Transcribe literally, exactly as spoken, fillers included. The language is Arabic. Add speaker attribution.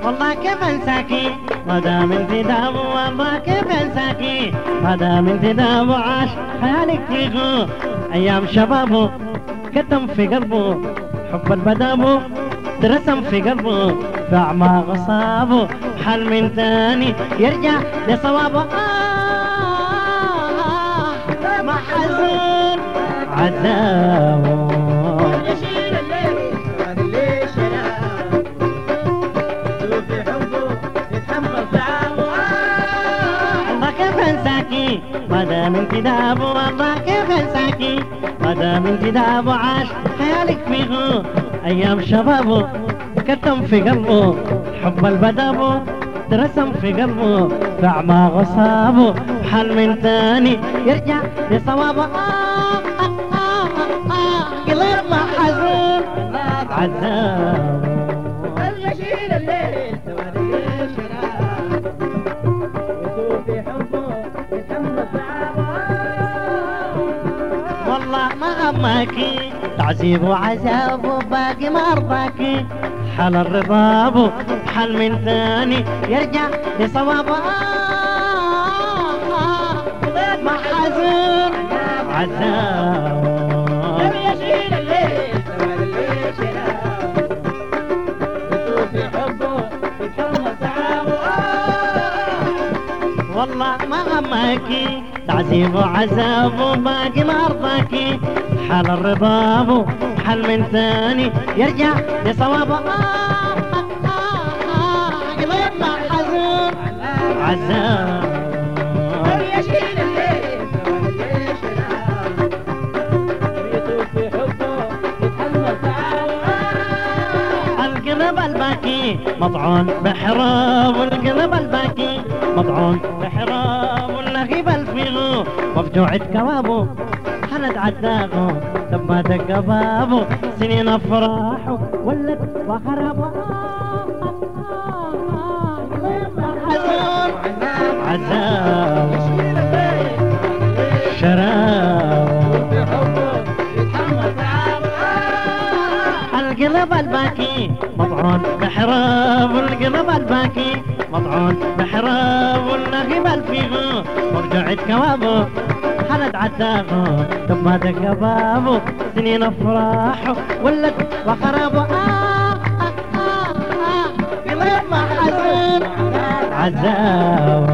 Speaker 1: والله كيف انساكي ما دام انت دام، والله كيف انساكي ما دام انت دام، وعاش خيالك فيه ايام شبابه كتم في قلبه حب البدابه ترسم في قلبه في اعماق اصابه حل من تاني يرجع لصوابه. آه ما حزن عذابه
Speaker 2: يشيل الليل وهذا اللي شراب وفي حبه يتحمل تعبه.
Speaker 1: الله كيف انساكي ما دام انت دابه، والله كيف انساكي ما دام انت دابه، عاش خيالك فيه ايام شبابه كتم في قلبه حب البدابه ترسم في قلبه في اعماق اصابه حل من تاني يرجع لصوابه. آه آه آه آه قلب ما حزن عذاب
Speaker 2: يشيل الليل وهذا اللي شراب وفي حبه يتحمل تعبه.
Speaker 1: والله ما هماكي تعذيب وعذاب وباقي ما ارضاكي حل الرضاب حل من ثاني يرجع لصوابه. ما حزن عذاب
Speaker 2: يشيل الليل وهذا اللي شراب وفي حبه يتحمل تعبه.
Speaker 1: والله ما هماكي تعذيب وعذاب وباقي ما ارضاكي حل الرضاب حل من ثاني يرجع لصوابه. قلب ما حزن عذاب
Speaker 2: يشيل الليل وهذا اللي شراب وفي حبه يتحمل تعبه.
Speaker 1: القلب الباكي مطعون بحراب، والقلب الباكي مطعون بحراب، والنغيب الفيغو مفجوعة كوابه حند عداغو لما دق بابه سنين افراحه ولد وخرابه. حزن عذاب شراب القلب الباكي مطعون بحراب، والقلب الباكي مطعون بحراب، والنغيب الفيغو مرجعة كوابه حلد عداغه ثم دق بابه سنين افراحه ولد وخرابه. آه آه آه آه قلب ما حزن عذاب